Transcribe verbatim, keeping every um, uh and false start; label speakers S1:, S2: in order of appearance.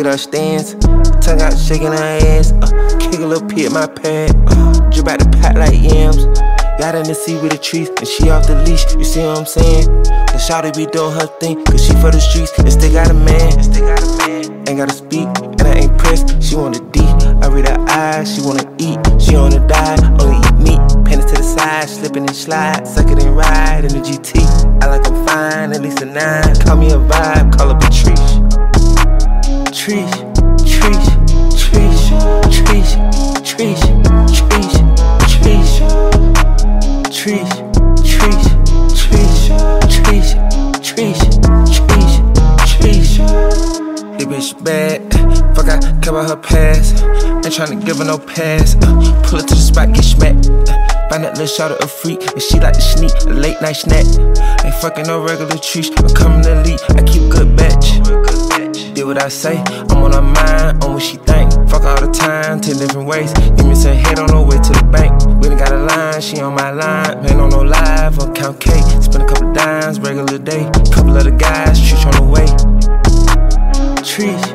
S1: at her stance. Tongue out shaking her ass. Uh, kick a little pee at my pad. Uh, drip out the pot like yams. Got in the sea with the trees, and she off the leash, you see what I'm saying? The shawty be doing her thing, cause she for the streets, and still got a man. Ain't gotta speak, and I ain't pressed, she want a D. I read her eyes, she wanna eat, she on a diet, only eat meat. Pennies to the side, slipping and slide, suck it and ride in the G T. I like I'm fine, at least a nine. Call me a vibe, call her Patrice. Trish, Trish, Trish, Trish, Trish, Trish, Trish. Trish, Trish, Trish, Trish, Trish, Trish, Trish. This bitch bad, fuck I care about her past. Ain't tryna give her no pass. uh, Pull her to the spot, get smacked. uh, Find that little shawty a freak, and she like to sneak, a late night snack. Ain't fucking no regular trees, I'm coming to lead, I keep good batch. Did what I say, I'm on her mind, on what she think. Fuck all the time, ten different ways. Give me some head on her way to the bank. We done got a line, she on my line. Ain't on no live, on count K. Spend a couple dimes, regular day. Couple of the guys, treat on the way. Trees.